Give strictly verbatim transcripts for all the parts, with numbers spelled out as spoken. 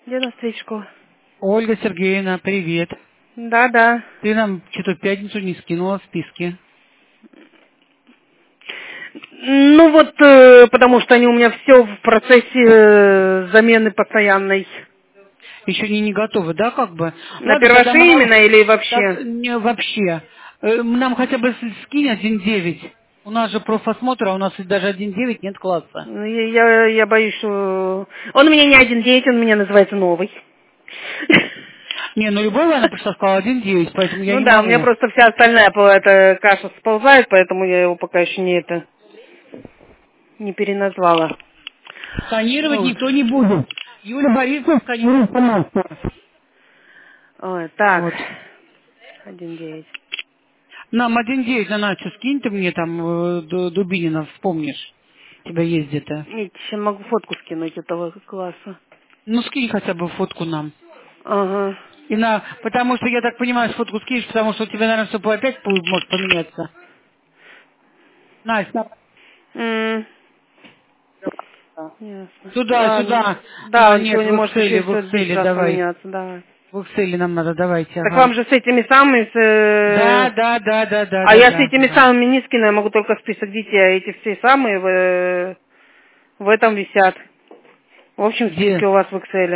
Где на встречку? Ольга Сергеевна, привет. Да, да. Ты нам что-то в пятницу не скинула в списке. Ну вот, э, потому что они у меня все в процессе э, замены постоянной. Еще не, не готовы, да, как бы? На Ладно, тогда первоши мы вам... именно или так, вообще? не, вообще. Э, Нам хотя бы с- скинь один девять. У нас же профосмотр, а у нас даже один девять нет класса. Ну, Я, я, я боюсь, что... Он у меня не один девять, он у меня называется новый. Не, ну любого она пришла, сказала один девять, поэтому я Ну не да, у меня могу. просто вся остальная по- эта каша сползает, поэтому я его пока еще не это не переназвала. Сканировать Вот. никто не будет. Юля Борисовна сканирует сама. Ой, так. Вот. Один девять. Нам один девять на Начу скинь ты мне там, э, Ду- Дубинина, вспомнишь. У тебя есть где-то. Еще могу фотку скинуть этого класса. Ну, скинь хотя бы фотку нам. Ага. И на, потому что, я так понимаю, фотку скинешь, потому что у тебя, наверное, все опять будет, может поменяться. Настя. М, Ясно. Сюда, Ладно. сюда. Да, На, он нет, сегодня в может еще Excel, и в сто десять Excel, раз давай. поменяться, давай. В Excel нам надо, давайте, Так ага. вам же с этими самыми, с, Да, э, да, да, да, да, а да, я с да, этими да. самыми не скину, я могу только список детей, а эти все самые в, э, в этом висят. В общем списке Где? у вас в Excel.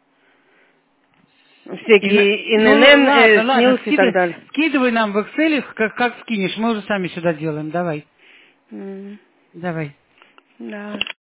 И на- Всякие Ну, ИНН, ладно, э, ладно, СНИЛС и так скидывай, далее. скидывай нам в Excel, как, как скинешь, мы уже сами сюда делаем, давай, М, давай. Да.